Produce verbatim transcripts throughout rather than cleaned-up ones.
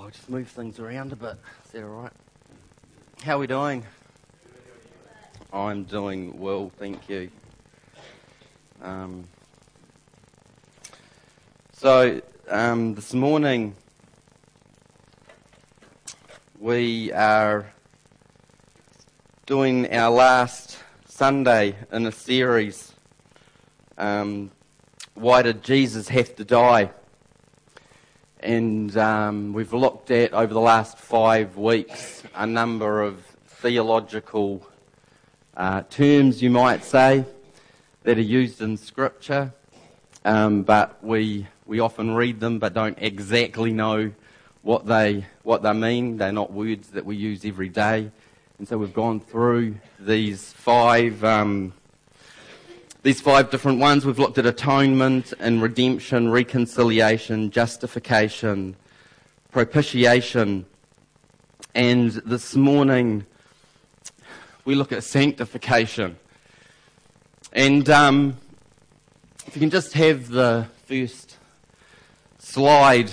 I'll just move things around a bit. Is that all right? How are we doing? I'm doing well, thank you. Um, so, um, this morning we are doing our last Sunday in a series, um, Why Did Jesus Have to Die? And um, we've looked at, over the last five weeks, a number of theological uh, terms, you might say, that are used in Scripture, um, but we we often read them but don't exactly know what they what they mean. They're not words that we use every day. And so we've gone through these five um, these five different ones. We've looked at atonement and redemption, reconciliation, justification, propitiation, and this morning we look at sanctification. And um, if you can just have the first slide.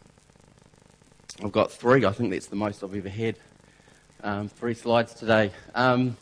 I've got three. I think that's the most I've ever had. Um, three slides today. Um,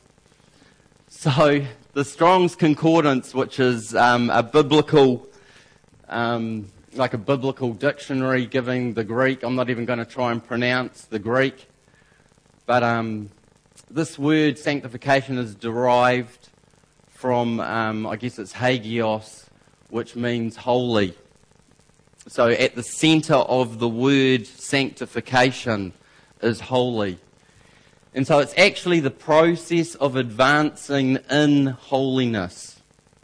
so the Strong's Concordance, which is um, a biblical, um, like a biblical dictionary giving the Greek. I'm not even going to try and pronounce the Greek, but um, this word sanctification is derived from, um, I guess it's hagios, which means holy. So at the centre of the word sanctification is holy. And so it's actually the process of advancing in holiness.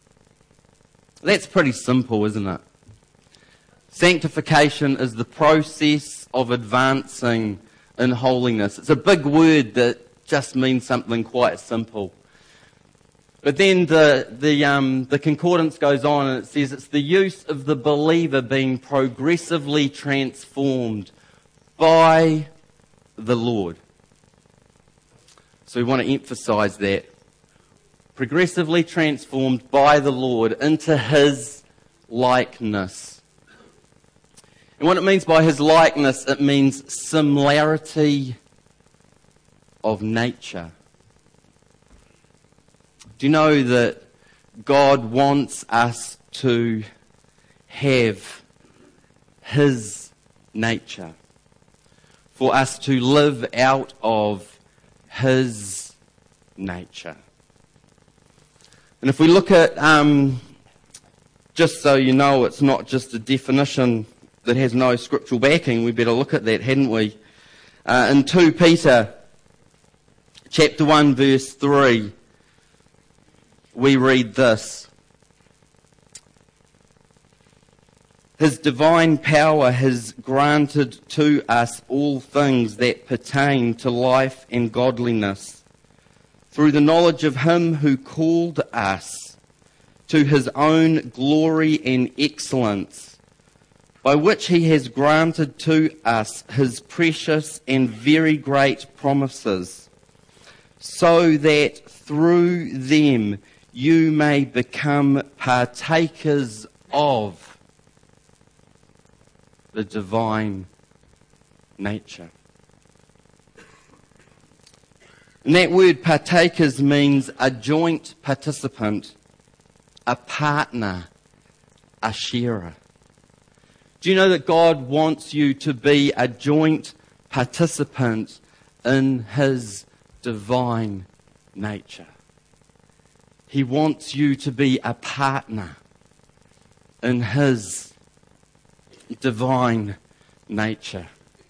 That's pretty simple, isn't it? Sanctification is the process of advancing in holiness. It's a big word that just means something quite simple. But then the the um, the concordance goes on and it says it's the use of the believer being progressively transformed by the Lord. So we want to emphasise that. Progressively transformed by the Lord into His likeness. And what it means by His likeness, it means similarity of nature. Do you know that God wants us to have His nature? For us to live out of His nature. And if we look at, um, just so you know, it's not just a definition that has no scriptural backing, we better look at that, hadn't we? Uh, in two Peter, chapter one, verse three, we read this. His divine power has granted to us all things that pertain to life and godliness, through the knowledge of Him who called us to His own glory and excellence, by which He has granted to us His precious and very great promises, so that through them you may become partakers of the divine nature. And that word partakers means a joint participant, a partner, a sharer. Do you know that God wants you to be a joint participant in His divine nature? He wants you to be a partner in His divine nature.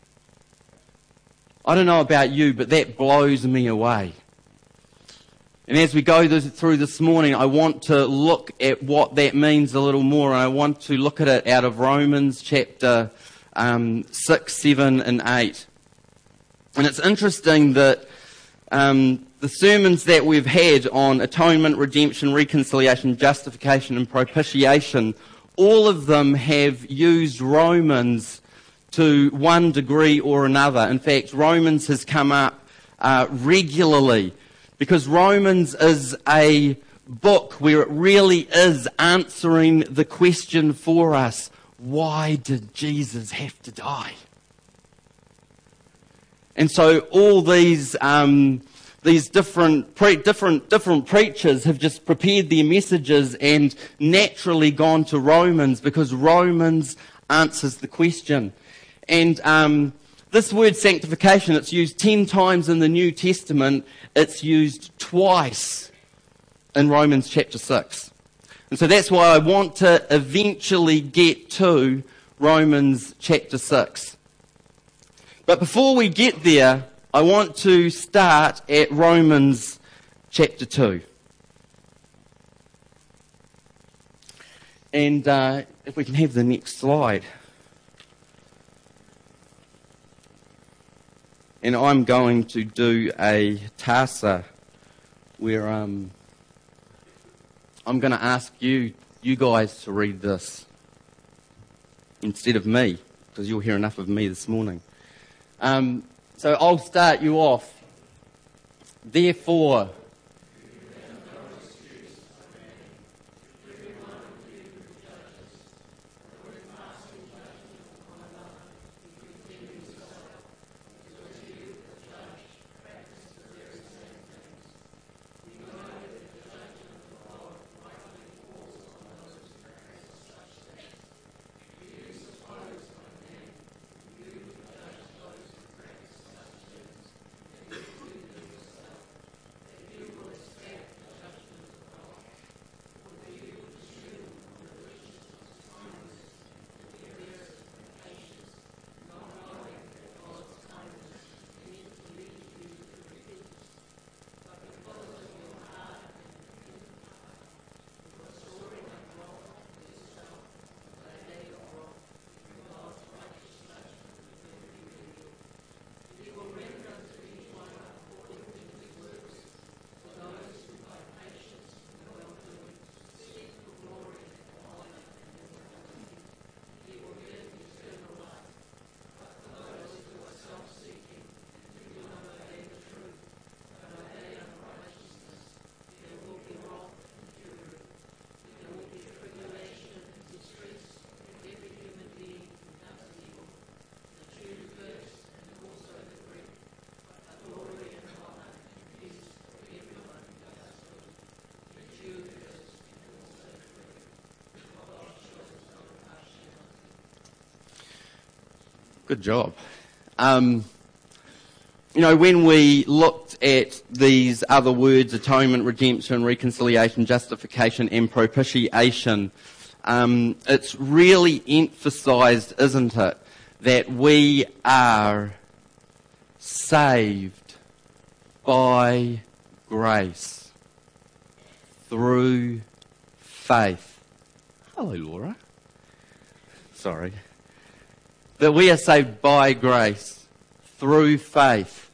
I don't know about you, but that blows me away. And as we go this, through this morning, I want to look at what that means a little more, and I want to look at it out of Romans chapter um, six, seven, and eight. And it's interesting that um, the sermons that we've had on atonement, redemption, reconciliation, justification, and propitiation, all of them have used Romans to one degree or another. In fact, Romans has come up uh, regularly because Romans is a book where it really is answering the question for us, why did Jesus have to die? And so all these um, these different pre- different different preachers have just prepared their messages and naturally gone to Romans, because Romans answers the question. And um, this word sanctification, it's used ten times in the New Testament. It's used twice in Romans chapter six. And so that's why I want to eventually get to Romans chapter six. But before we get there, I want to start at Romans chapter two. And uh, if we can have the next slide. And I'm going to do a tassa where um, I'm going to ask you, you guys to read this instead of me, because you'll hear enough of me this morning. Um, so I'll start you off. Therefore, good job. Um, you know, when we looked at these other words, atonement, redemption, reconciliation, justification and propitiation, um, it's really emphasised, isn't it, that we are saved by grace through faith. Hello, Laura. Sorry. That we are saved by grace through faith,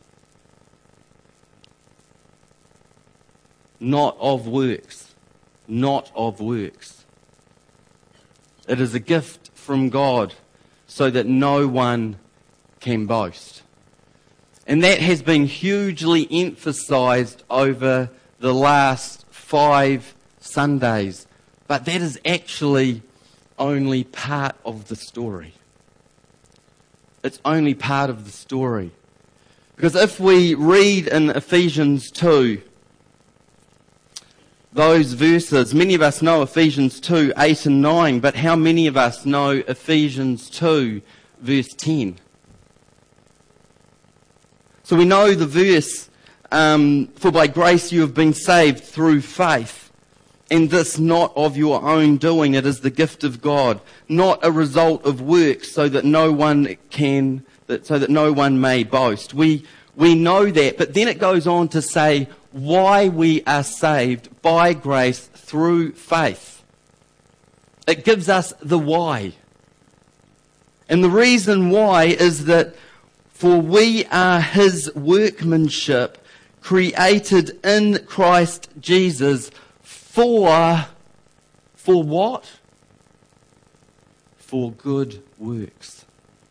not of works, not of works. It is a gift from God so that no one can boast. And that has been hugely emphasised over the last five Sundays. But that is actually only part of the story. It's only part of the story. Because if we read in Ephesians two, those verses, many of us know Ephesians two, eight and nine, but how many of us know Ephesians two, verse ten? So we know the verse, um, for by grace you have been saved through faith. And this not of your own doing, it is the gift of God, not a result of works, so that no one can, that, so that no one may boast. We we know that, but then it goes on to say why we are saved by grace through faith. It gives us the why. And the reason why is that for we are His workmanship, created in Christ Jesus, For, for what? For good works.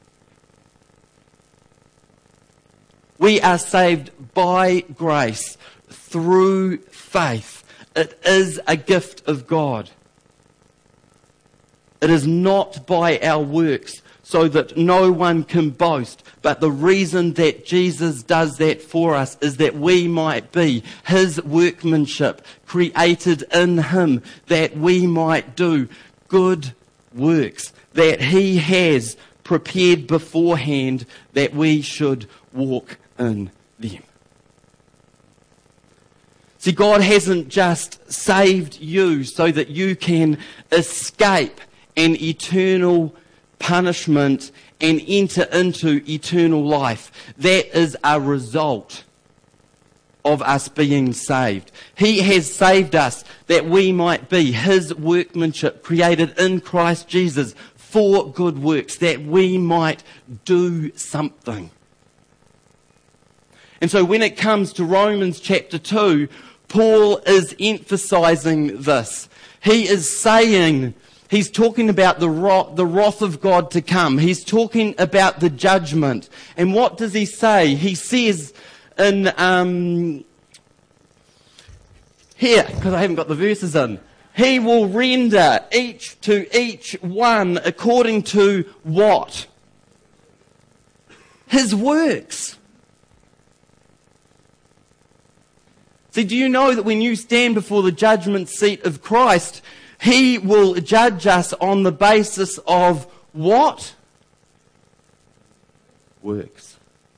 We are saved by grace through faith. It is a gift of God. It is not by our works, so that no one can boast. But the reason that Jesus does that for us is that we might be his workmanship, created in him, that we might do good works that he has prepared beforehand, that we should walk in them. See, God hasn't just saved you so that you can escape an eternal punishment and enter into eternal life. That is a result of us being saved. He has saved us that we might be his workmanship, created in Christ Jesus for good works, that we might do something. And so when it comes to Romans chapter two, Paul is emphasizing this. He is saying, he's talking about the wrath, the wrath of God to come. He's talking about the judgment. And what does he say? He says in, um, here, because I haven't got the verses in, he will render each to each one according to what? His works. See, do you know that when you stand before the judgment seat of Christ, he will judge us on the basis of what? Works.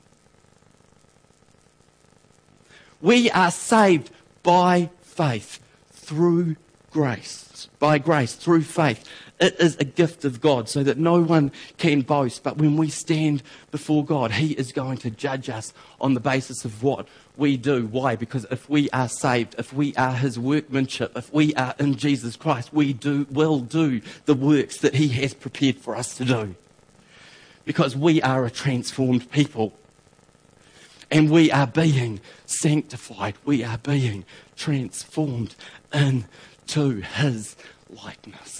We are saved by faith, through grace, by grace, through faith. It is a gift of God so that no one can boast. But when we stand before God, he is going to judge us on the basis of what we do. Why? Because if we are saved, if we are his workmanship, if we are in Jesus Christ, we do will do the works that he has prepared for us to do. Because we are a transformed people. And we are being sanctified. We are being transformed into his likeness.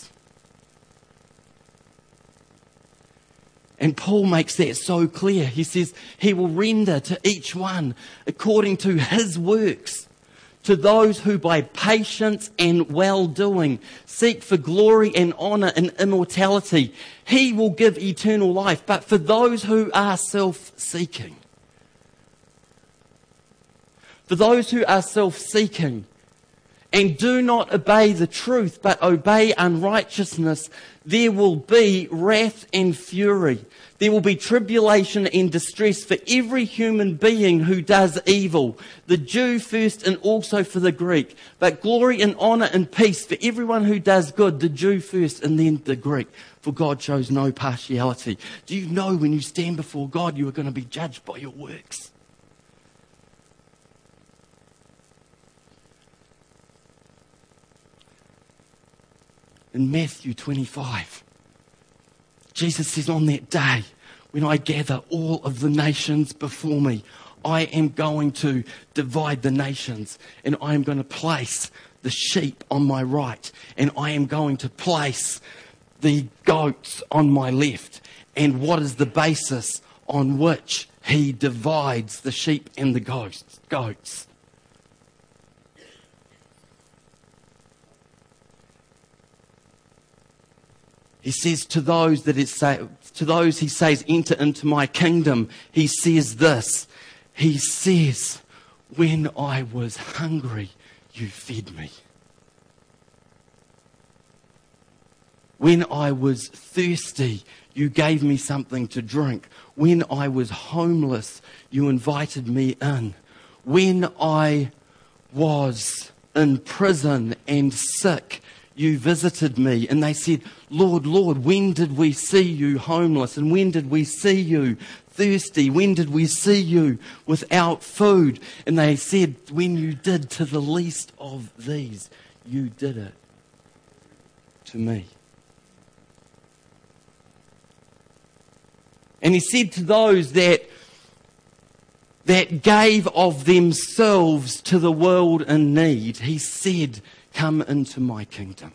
And Paul makes that so clear. He says he will render to each one according to his works, to those who by patience and well-doing seek for glory and honour and immortality. He will give eternal life. But for those who are self-seeking, for those who are self-seeking and do not obey the truth but obey unrighteousness, there will be wrath and fury. There will be tribulation and distress for every human being who does evil, the Jew first and also for the Greek. But glory and honour and peace for everyone who does good, the Jew first and then the Greek. For God shows no partiality. Do you know when you stand before God, you are going to be judged by your works? In Matthew twenty-five, Jesus says, on that day, when I gather all of the nations before me, I am going to divide the nations, and I am going to place the sheep on my right, and I am going to place the goats on my left. And what is the basis on which he divides the sheep and the goats? goats? He says to those that it say, to those he says, enter into my kingdom. He says this. He says, when I was hungry, you fed me. When I was thirsty, you gave me something to drink. When I was homeless, you invited me in. When I was in prison and sick, you visited me. And they said, Lord, Lord, when did we see you homeless? And when did we see you thirsty? When did we see you without food? And they said, when you did to the least of these, you did it to me. And he said to those that that gave of themselves to the world in need, he said, come into my kingdom.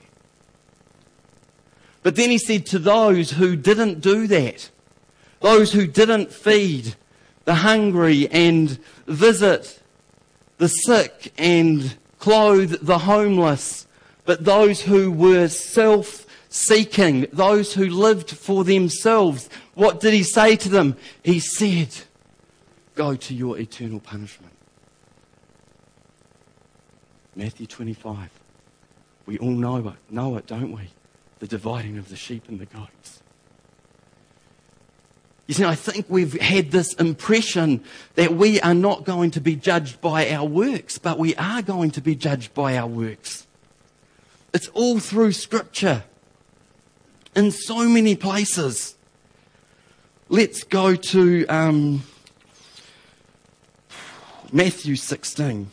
But then he said to those who didn't do that, those who didn't feed the hungry and visit the sick and clothe the homeless, but those who were self self-seeking, those who lived for themselves. What did he say to them? He said, go to your eternal punishment. Matthew twenty-five. We all know it, know it, don't we? The dividing of the sheep and the goats. You see, I think we've had this impression that we are not going to be judged by our works, but we are going to be judged by our works. It's all through Scripture, in so many places. Let's go to um, Matthew sixteen.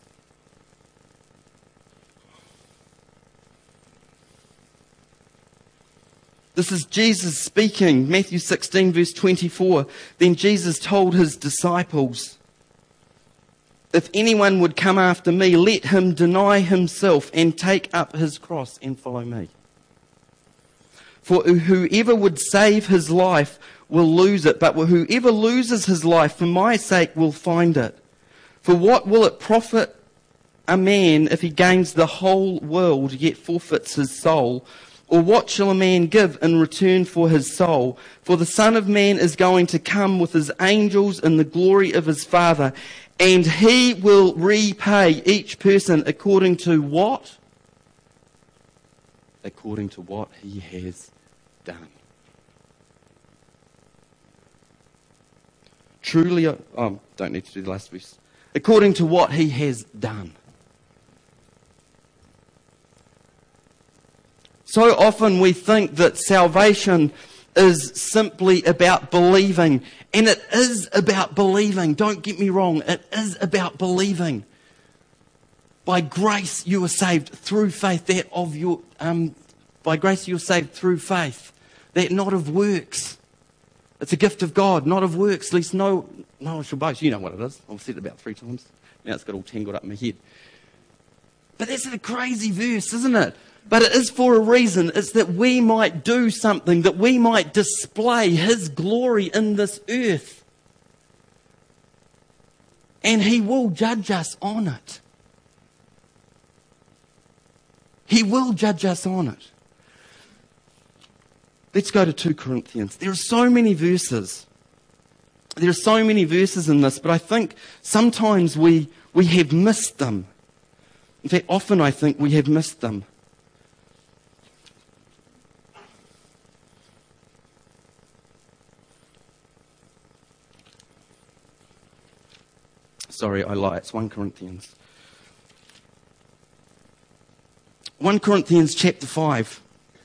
This is Jesus speaking, Matthew sixteen, verse twenty-four. Then Jesus told his disciples, if anyone would come after me, let him deny himself and take up his cross and follow me. For whoever would save his life will lose it, but whoever loses his life for my sake will find it. For what will it profit a man if he gains the whole world yet forfeits his soul? Or what shall a man give in return for his soul? For the Son of Man is going to come with his angels in the glory of his Father, and he will repay each person according to what? According to what he has done. Truly, oh, don't need to do the last verse. According to what he has done. So often we think that salvation is simply about believing. And it is about believing. Don't get me wrong. It is about believing. By grace you are saved through faith. That of your um, by grace you are saved through faith. That not of works. It's a gift of God, not of works. At least no, no one shall boast. You know what it is. I've said it about three times. Now it's got all tangled up in my head. But that's a crazy verse, isn't it? But it is for a reason. It's that we might do something, that we might display His glory in this earth. And He will judge us on it. He will judge us on it. Let's go to two Corinthians. There are so many verses. There are so many verses in this, but I think sometimes we, we have missed them. In fact, often I think we have missed them. Sorry, I lie. It's First Corinthians. First Corinthians chapter five.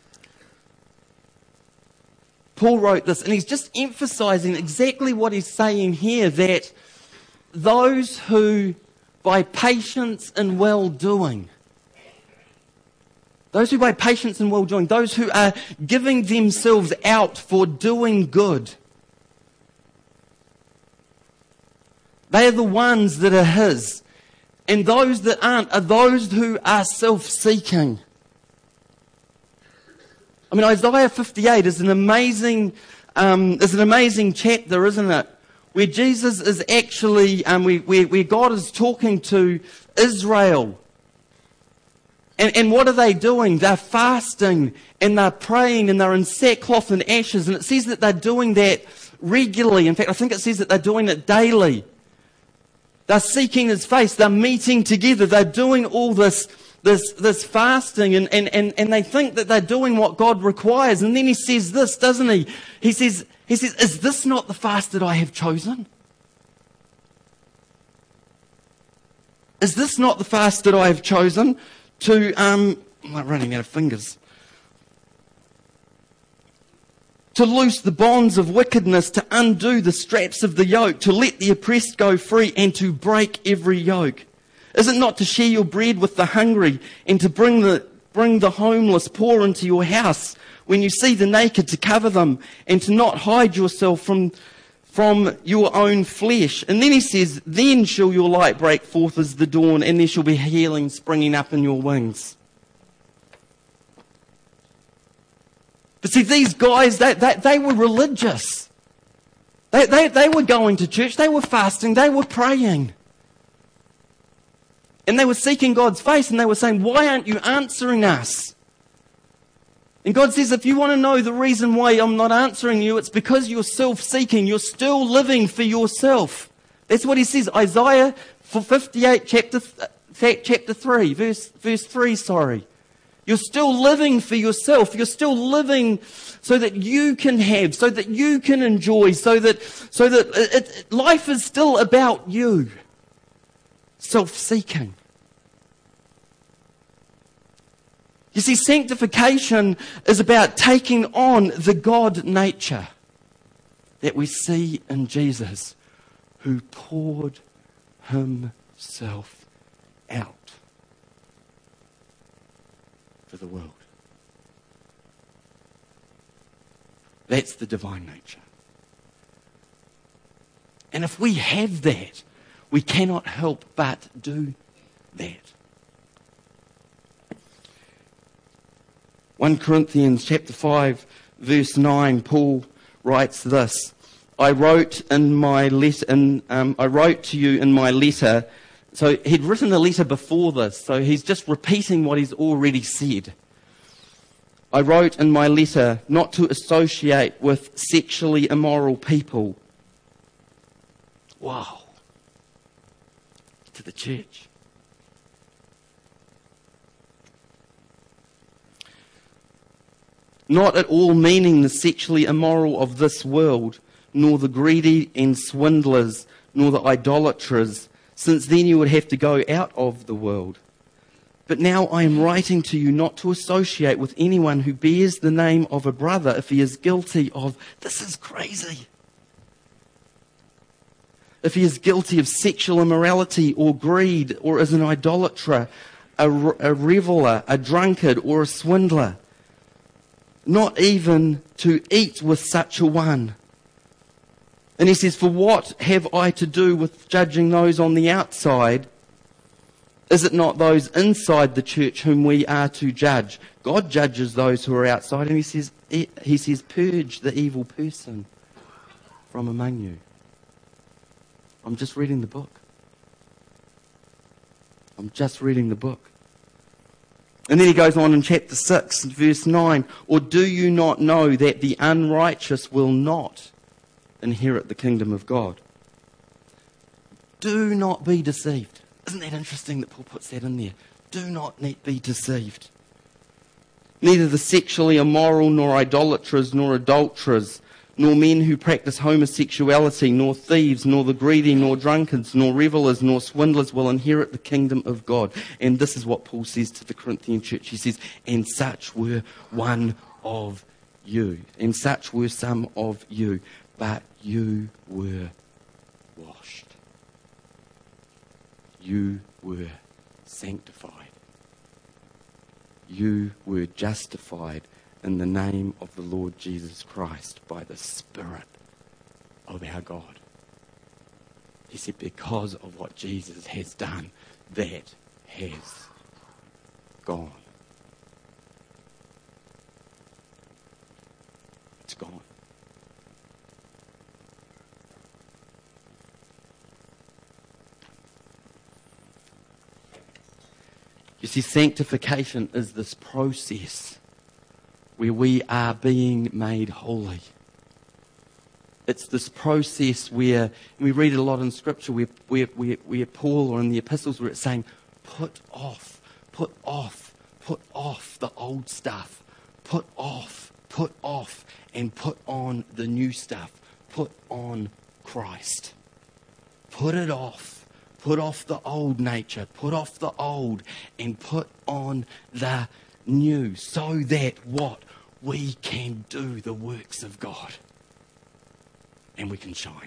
Paul wrote this, and he's just emphasizing exactly what he's saying here, that those who, by patience and well-doing, those who by patience and well-doing, those who are giving themselves out for doing good, they are the ones that are His. And those that aren't are those who are self-seeking. I mean, Isaiah fifty-eight is an amazing, um, is an amazing chapter, isn't it? Where Jesus is actually, um, where, where, where God is talking to Israel. And, and what are they doing? They're fasting and they're praying and they're in sackcloth and ashes. And it says that they're doing that regularly. In fact, I think it says that they're doing it daily. They're seeking His face. They're meeting together. They're doing all this, this, this fasting, and, and, and, and they think that they're doing what God requires. And then He says this, doesn't He? He says, He says, is this not the fast that I have chosen? Is this not the fast that I have chosen to, um, I'm like running out of fingers. To loose the bonds of wickedness, to undo the straps of the yoke, to let the oppressed go free, and to break every yoke? Is it not to share your bread with the hungry, and to bring the, bring the homeless poor into your house, when you see the naked to cover them, and to not hide yourself from, from your own flesh? And then he says, then shall your light break forth as the dawn, and there shall be healing springing up in your wings. But see, these guys, they, they, they were religious. They, they, they were going to church, they were fasting, they were praying. And they were seeking God's face, and they were saying, why aren't you answering us? And God says, if you want to know the reason why I'm not answering you, it's because you're self-seeking. You're still living for yourself. That's what he says. Isaiah fifty-eight, chapter, chapter three, verse, verse three, sorry. You're still living for yourself. You're still living so that you can have, so that you can enjoy, so that, so that it, it, life is still about you. Self-seeking. You see, sanctification is about taking on the God nature that we see in Jesus, who poured himself out for the world. That's the divine nature. And if we have that, we cannot help but do that. First Corinthians chapter five, verse nine, Paul writes this: I wrote in my letter, in, um, I wrote to you in my letter. So he'd written a letter before this, so he's just repeating what he's already said. I wrote in my letter not to associate with sexually immoral people. Wow. To the church. Not at all meaning the sexually immoral of this world, nor the greedy and swindlers, nor the idolaters, since then you would have to go out of the world. But now I am writing to you not to associate with anyone who bears the name of a brother if he is guilty of, this is crazy, if he is guilty of sexual immorality or greed, or is an idolater, a, a reveler, a drunkard, or a swindler. Not even to eat with such a one. And he says, for what have I to do with judging those on the outside? Is it not those inside the church whom we are to judge? God judges those who are outside, and he says, he says, purge the evil person from among you. I'm just reading the book. I'm just reading the book. And then he goes on in chapter six, verse nine, or do you not know that the unrighteous will not inherit the kingdom of God? Do not be deceived. Isn't that interesting that Paul puts that in there? Do not be deceived. Neither the sexually immoral, nor idolaters, nor adulterers, nor men who practice homosexuality, nor thieves, nor the greedy, nor drunkards, nor revelers, nor swindlers will inherit the kingdom of God. And this is what Paul says to the Corinthian church. He says, and such were one of you. And such were some of you. But you were washed. You were sanctified. You were justified in the name of the Lord Jesus Christ by the Spirit of our God. He said, because of what Jesus has done, that has gone. It's gone. You see, sanctification is this process where we are being made holy. It's this process where, and we read it a lot in Scripture, where, where, where, where Paul, or in the epistles, where it's saying, put off, put off, put off the old stuff. Put off, put off, and put on the new stuff. Put on Christ. Put it off. Put off the old nature. Put off the old, and put on the new, so that what? We can do the works of God. And we can shine.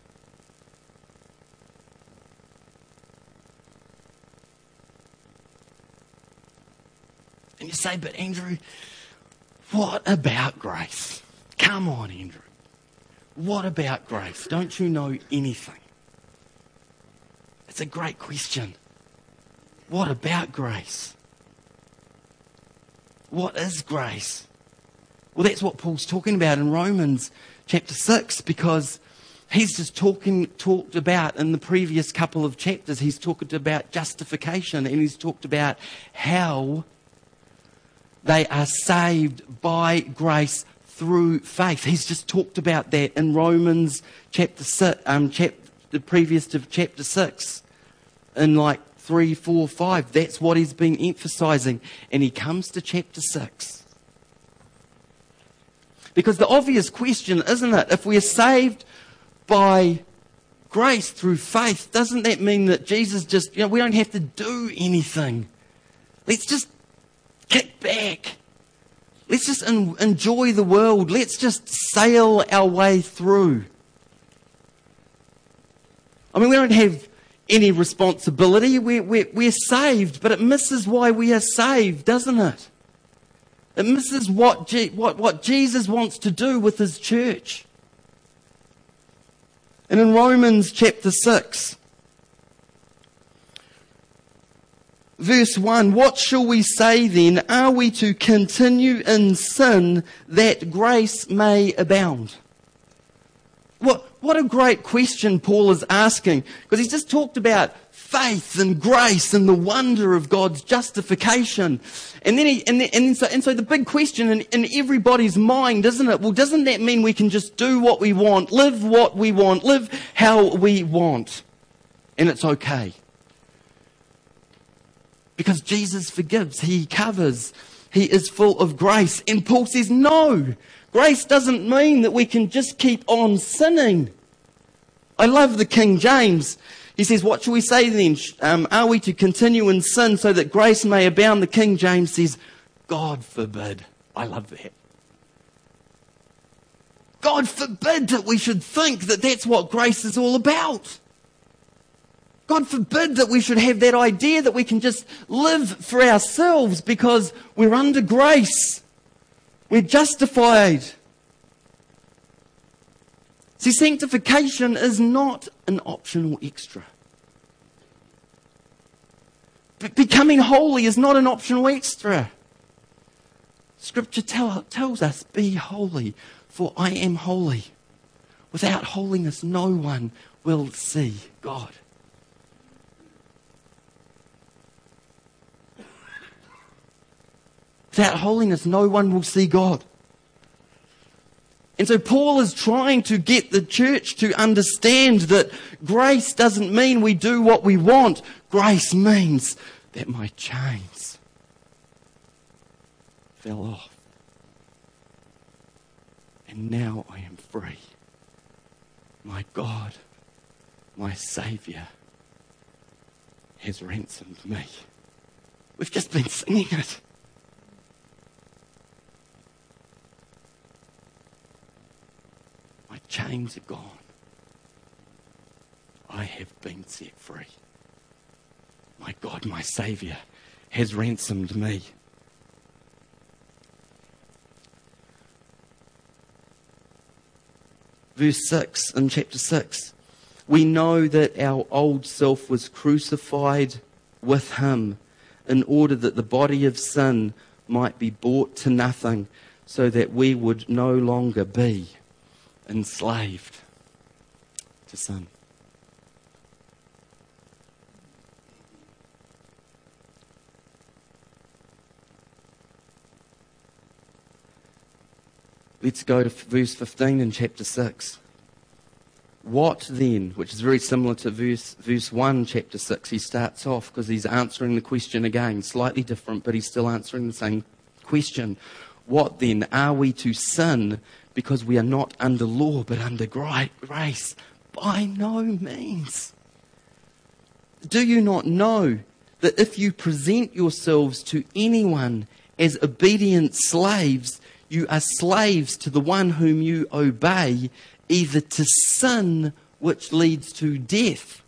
And you say, but Andrew, what about grace? Come on, Andrew. What about grace? Don't you know anything? It's a great question. What about grace? What is grace? Well, that's what Paul's talking about in Romans chapter six, because he's just talking, talked about in the previous couple of chapters, he's talked about justification, and he's talked about how They are saved by grace through faith. He's just talked about that in Romans chapter six, um, chapter previous to chapter six, in like three, four, five. That's what he's been emphasizing. And he comes to chapter six. Because the obvious question, isn't it? If we're saved by grace through faith, doesn't that mean that Jesus just, you know, we don't have to do anything? Let's just kick back. Let's just en- enjoy the world. Let's just sail our way through. I mean, we don't have any responsibility. We're, we're, we're saved, but it misses why we are saved, doesn't it? It misses what, Je- what, what Jesus wants to do with his church. And in Romans chapter six, verse one, what shall we say then? Are we to continue in sin that grace may abound? What, what a great question Paul is asking, because he's just talked about faith and grace and the wonder of God's justification. And then, he, and, then, and, then so, and so the big question in, in everybody's mind, isn't it? Well, doesn't that mean we can just do what we want, live what we want, live how we want, and it's okay? Because Jesus forgives, he covers, he is full of grace. And Paul says, no, grace doesn't mean that we can just keep on sinning. I love the King James. He says, what shall we say then? Um, are we to continue in sin so that grace may abound? The King James says, God forbid. I love that. God forbid that we should think that that's what grace is all about. God forbid that we should have that idea that we can just live for ourselves because we're under grace. We're justified. See, sanctification is not an optional extra. But becoming holy is not an optional extra. Scripture tell, tells us, be holy, for I am holy. Without holiness, no one will see God. Without holiness, no one will see God. And so Paul is trying to get the church to understand that grace doesn't mean we do what we want. Grace means that my chains fell off. And now I am free. My God, my Saviour, has ransomed me. We've just been singing it. My chains are gone. I have been set free. My God, my Saviour, has ransomed me. Verse six in chapter six. We know that our old self was crucified with him in order that the body of sin might be brought to nothing, so that we would no longer be enslaved to sin. Let's go to verse fifteen in chapter six. What then, which is very similar to verse, verse one, chapter six, he starts off because he's answering the question again, slightly different, but he's still answering the same question. What then, are we to sin because we are not under law but under grace? By no means. Do you not know that if you present yourselves to anyone as obedient slaves, you are slaves to the one whom you obey, either to sin, which leads to death,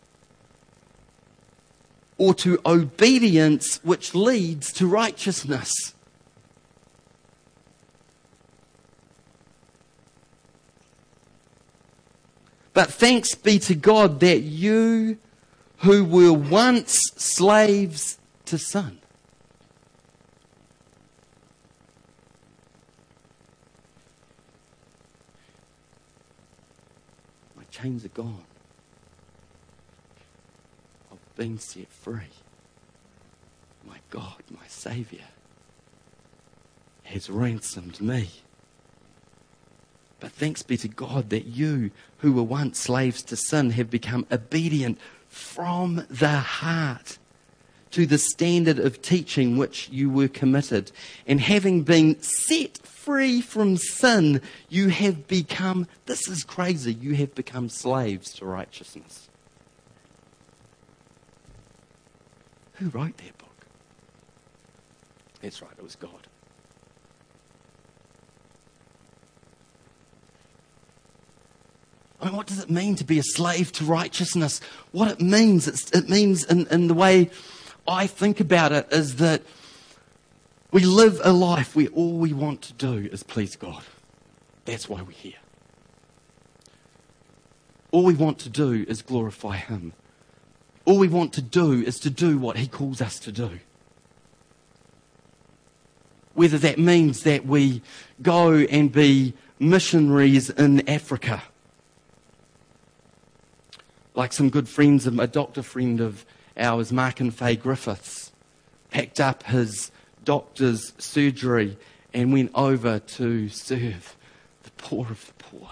or to obedience, which leads to righteousness. But thanks be to God that you who were once slaves to sin, chains are gone. I've been set free. My God, my Saviour, has ransomed me. But thanks be to God that you, who were once slaves to sin, have become obedient from the heart to the standard of teaching which you were committed. And having been set free from sin, you have become, this is crazy, you have become slaves to righteousness. Who wrote that book? That's right, it was God. I mean, what does it mean to be a slave to righteousness? What it means, it's, it means in, in the way I think about it is that we live a life where all we want to do is please God. That's why we're here. All we want to do is glorify Him. All we want to do is to do what He calls us to do. Whether that means that we go and be missionaries in Africa. Like some good friends of a doctor friend of ours, Mark and Faye Griffiths, packed up his doctor's surgery and went over to serve the poor of the poor.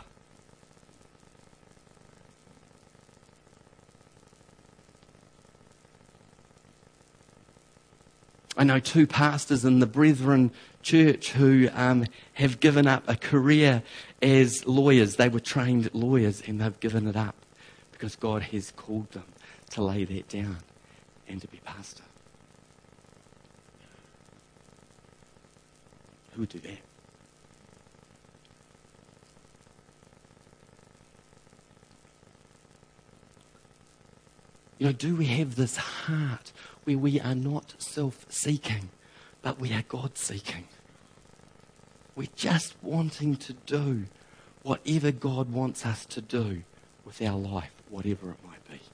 I know two pastors in the Brethren Church who um, have given up a career as lawyers. They were trained lawyers and they've given it up because God has called them to lay that down and to be pastor. Who would do that? You know, do we have this heart where we are not self-seeking, but we are God-seeking? We're just wanting to do whatever God wants us to do with our life, whatever it might be.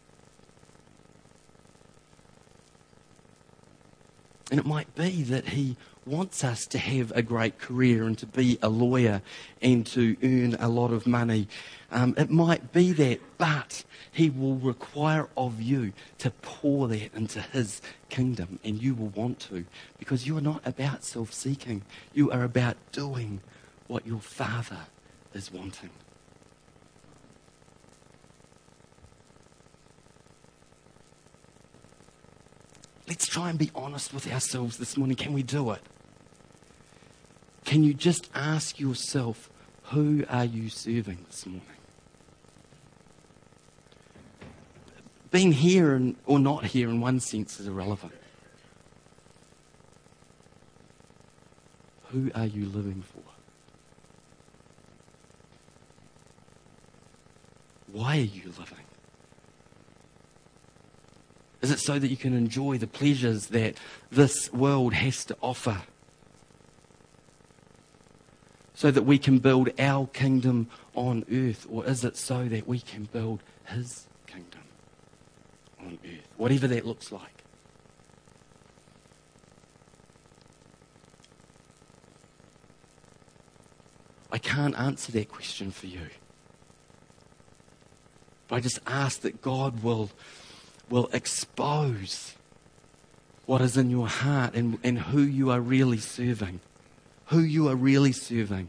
And it might be that He wants us to have a great career and to be a lawyer and to earn a lot of money. Um, it might be that, but He will require of you to pour that into His kingdom, and you will want to, because you are not about self-seeking. You are about doing what your Father is wanting. Let's try and be honest with ourselves this morning. Can we do it? Can you just ask yourself, who are you serving this morning? Being here and, or not here in one sense is irrelevant. Who are you living for? Why are you living? Is it so that you can enjoy the pleasures that this world has to offer? So that we can build our kingdom on earth? Or is it so that we can build His kingdom on earth? Whatever that looks like. I can't answer that question for you. But I just ask that God will will expose what is in your heart and, and who you are really serving. Who you are really serving.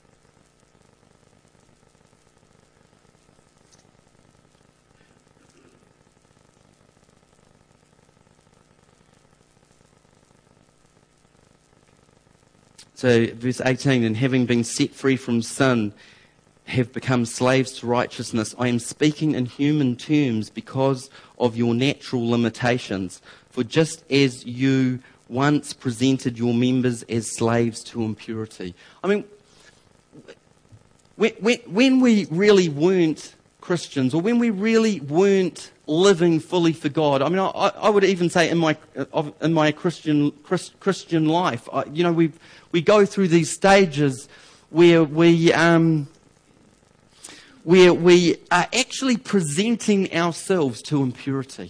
So verse eighteen, and having been set free from sin, have become slaves to righteousness. I am speaking in human terms because of your natural limitations. For just as you once presented your members as slaves to impurity. I mean, when, when, when we really weren't Christians, or when we really weren't living fully for God, I mean, I, I would even say in my in my Christian Christian life, I, you know, we we go through these stages where we. Um, where we are actually presenting ourselves to impurity.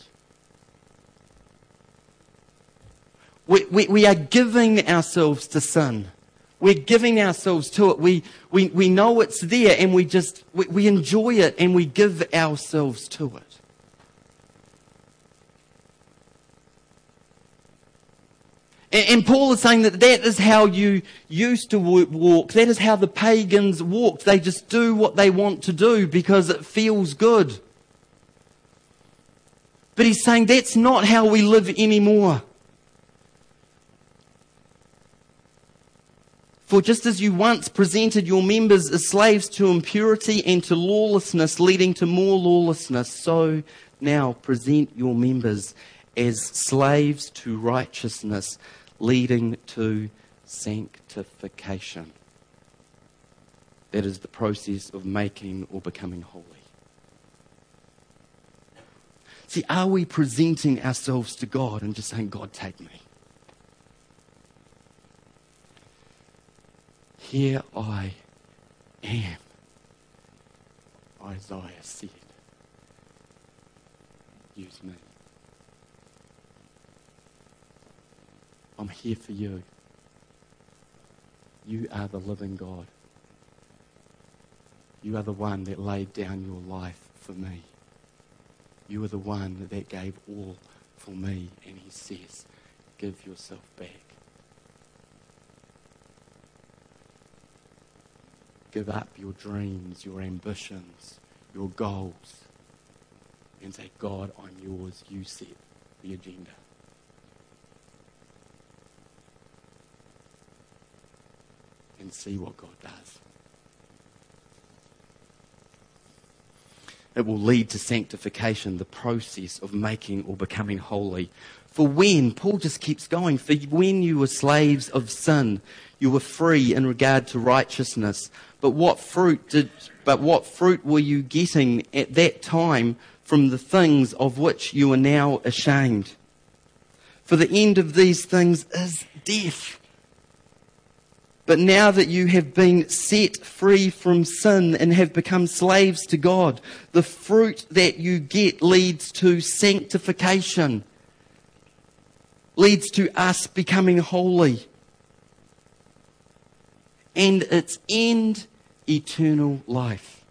We, we, we are giving ourselves to sin. We're giving ourselves to it. We, we, we know it's there and we just, we, we enjoy it and we give ourselves to it. And, and Paul is saying that that is how you used to walk. That is how the pagans walked. They just do what they want to do because it feels good. But he's saying that's not how we live anymore. For just as you once presented your members as slaves to impurity and to lawlessness, leading to more lawlessness, so now present your members as slaves to righteousness, leading to sanctification. That is the process of making or becoming holy. See, are we presenting ourselves to God and just saying, God, take me? Here I am, Isaiah said. Use me. I'm here for you. You are the living God. You are the one that laid down your life for me. You are the one that gave all for me. And he says, give yourself back. Give up your dreams, your ambitions, your goals. And say, God, I'm yours. You set the agenda. And see what God does. It will lead to sanctification, the process of making or becoming holy. For when, Paul just keeps going, for when you were slaves of sin, you were free in regard to righteousness. But what fruit did, but what fruit were you getting at that time from the things of which you are now ashamed? For the end of these things is death. But now that you have been set free from sin and have become slaves to God, the fruit that you get leads to sanctification, leads to us becoming holy. And its end, eternal life.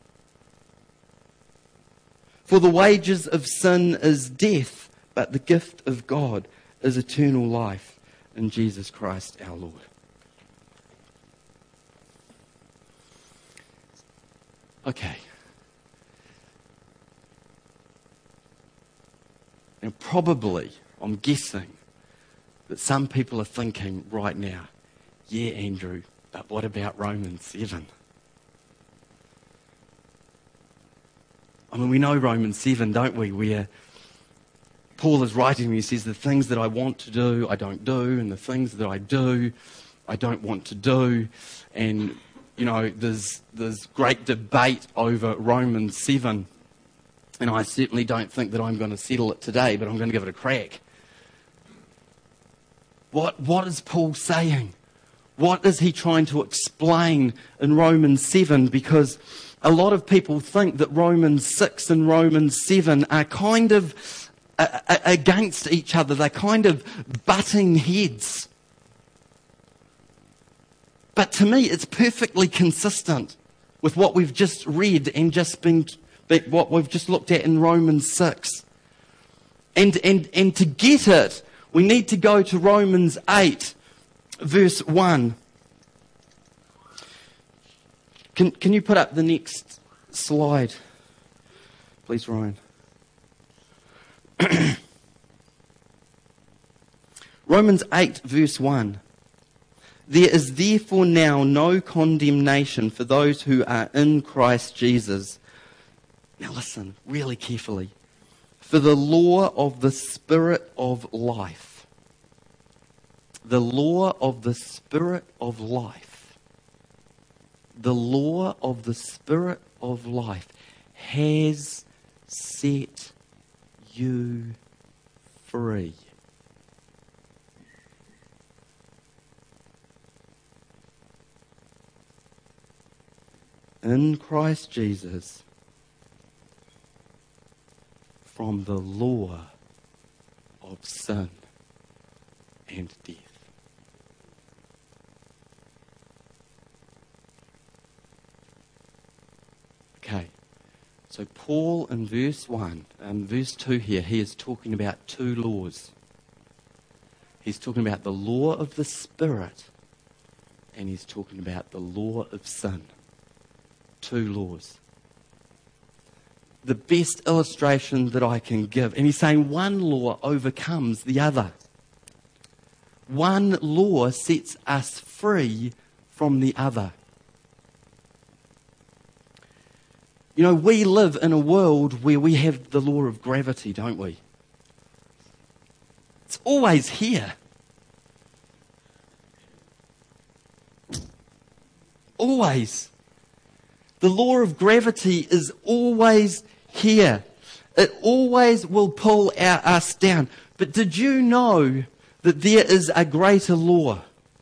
For the wages of sin is death, but the gift of God is eternal life in Jesus Christ our Lord. Okay. Now probably, I'm guessing, that some people are thinking right now, yeah, Andrew, but what about Romans seven? I mean, we know Romans seven, don't we, where Paul is writing and he says, the things that I want to do, I don't do, and the things that I do, I don't want to do. And, you know, there's, there's great debate over Romans seven. And I certainly don't think that I'm going to settle it today, but I'm going to give it a crack. What, what is Paul saying? What is he trying to explain in Romans seven? Because a lot of people think that Romans six and Romans seven are kind of uh, uh, against each other. They're kind of butting heads. But to me, it's perfectly consistent with what we've just read and just been, what we've just looked at in Romans six. And, and, and to get it, we need to go to Romans eight, verse one. Can, can you put up the next slide, please, Ryan? Romans eight, verse one. There is therefore now no condemnation for those who are in Christ Jesus. Now listen really carefully. For the law of the Spirit of life, the law of the Spirit of life, the law of the Spirit of life has set you free. In Christ Jesus, from the law of sin and death. Okay, so Paul in verse one, um, verse two here, he is talking about two laws. He's talking about the law of the Spirit, and he's talking about the law of sin. Two laws. The best illustration that I can give. And he's saying one law overcomes the other. One law sets us free from the other. You know, we live in a world where we have the law of gravity, don't we? It's always here. Always. The law of gravity is always here. It always will pull our, us down. But did you know that there is a greater law?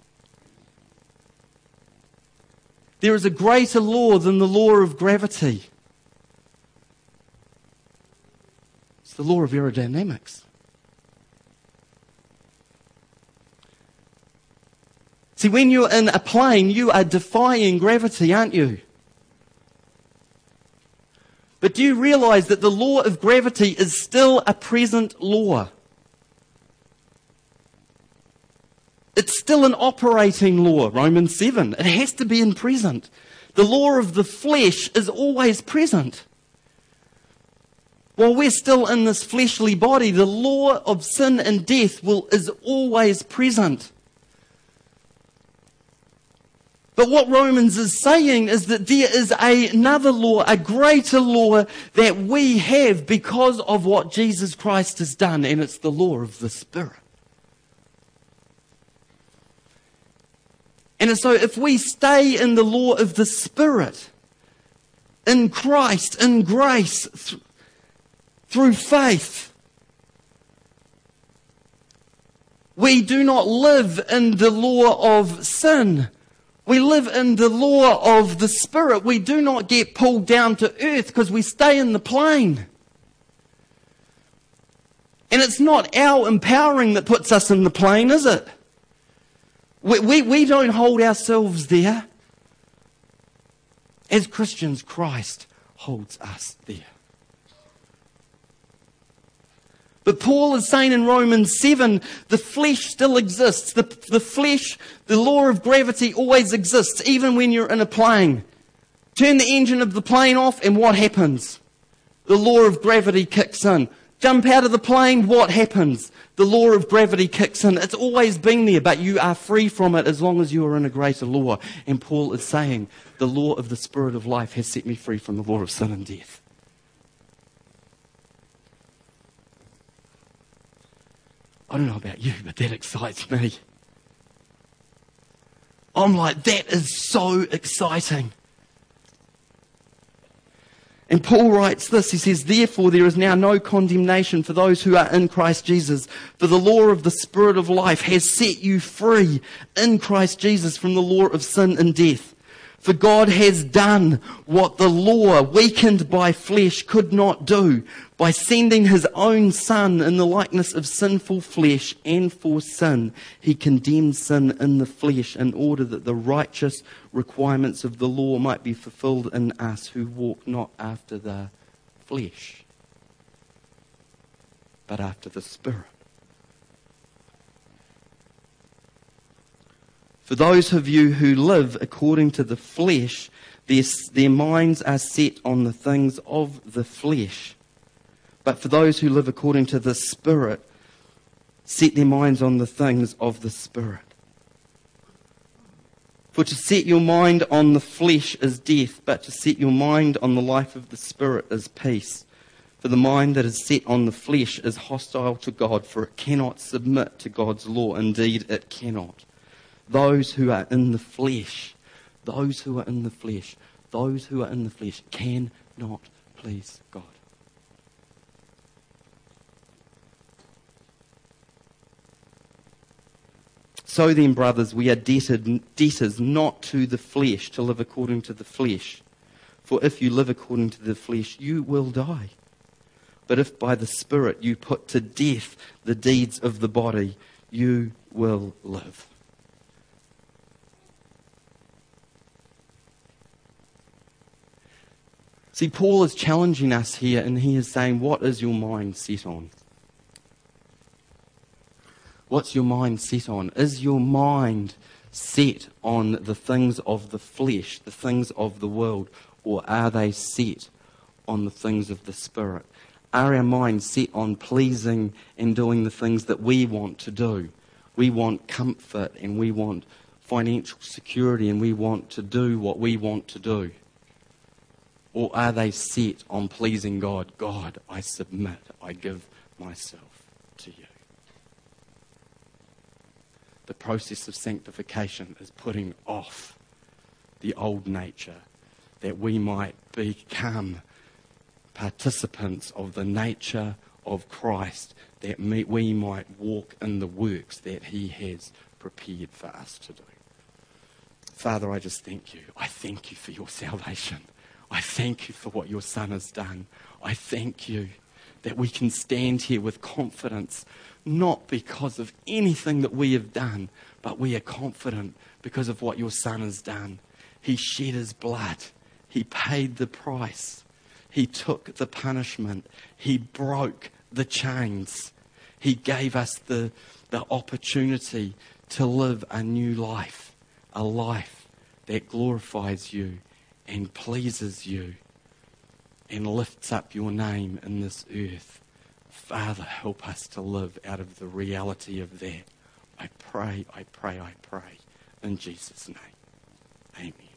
There is a greater law than the law of gravity. It's the law of aerodynamics. See, when you're in a plane, you are defying gravity, aren't you? But do you realize that the law of gravity is still a present law? It's still an operating law, Romans seven. It has to be in present. The law of the flesh is always present. While we're still in this fleshly body, the law of sin and death will, is always present. But what Romans is saying is that there is a, another law, a greater law that we have because of what Jesus Christ has done, and it's the law of the Spirit. And so if we stay in the law of the Spirit, in Christ, in grace, th- through faith, we do not live in the law of sin. We live in the law of the Spirit. We do not get pulled down to earth because we stay in the plane. And it's not our empowering that puts us in the plane, is it? We, we, we don't hold ourselves there. As Christians, Christ holds us there. But Paul is saying in Romans seven, the flesh still exists. The, the flesh, the law of gravity always exists, even when you're in a plane. Turn the engine of the plane off and what happens? The law of gravity kicks in. Jump out of the plane, what happens? The law of gravity kicks in. It's always been there, but you are free from it as long as you are in a greater law. And Paul is saying, the law of the Spirit of life has set me free from the law of sin and death. I don't know about you, but that excites me. I'm like, that is so exciting. And Paul writes this, he says, therefore there is now no condemnation for those who are in Christ Jesus. For the law of the Spirit of life has set you free in Christ Jesus from the law of sin and death. For God has done what the law, weakened by flesh, could not do, by sending his own Son in the likeness of sinful flesh, and for sin he condemned sin in the flesh in order that the righteous requirements of the law might be fulfilled in us who walk not after the flesh, but after the Spirit. For those of you who live according to the flesh, their, their minds are set on the things of the flesh. But for those who live according to the Spirit, set their minds on the things of the Spirit. For to set your mind on the flesh is death, but to set your mind on the life of the Spirit is peace. For the mind that is set on the flesh is hostile to God, for it cannot submit to God's law. Indeed, it cannot. Those who are in the flesh, those who are in the flesh, those who are in the flesh cannot please God. So then, brothers, we are debted, debtors not to the flesh, to live according to the flesh. For if you live according to the flesh, you will die. But if by the Spirit you put to death the deeds of the body, you will live. See, Paul is challenging us here, and he is saying, what is your mind set on? What's your mind set on? Is your mind set on the things of the flesh, the things of the world, or are they set on the things of the Spirit? Are our minds set on pleasing and doing the things that we want to do? We want comfort and we want financial security and we want to do what we want to do. Or are they set on pleasing God? God, I submit, I give myself to you. The process of sanctification is putting off the old nature, that we might become participants of the nature of Christ, that we might walk in the works that he has prepared for us to do. Father, I just thank you. I thank you for your salvation. I thank you for what your Son has done. I thank you that we can stand here with confidence, not because of anything that we have done, but we are confident because of what your Son has done. He shed his blood. He paid the price. He took the punishment. He broke the chains. He gave us the, the opportunity to live a new life, a life that glorifies you and pleases you and lifts up your name in this earth. Father, help us to live out of the reality of that. I pray, I pray, I pray in Jesus' name. Amen.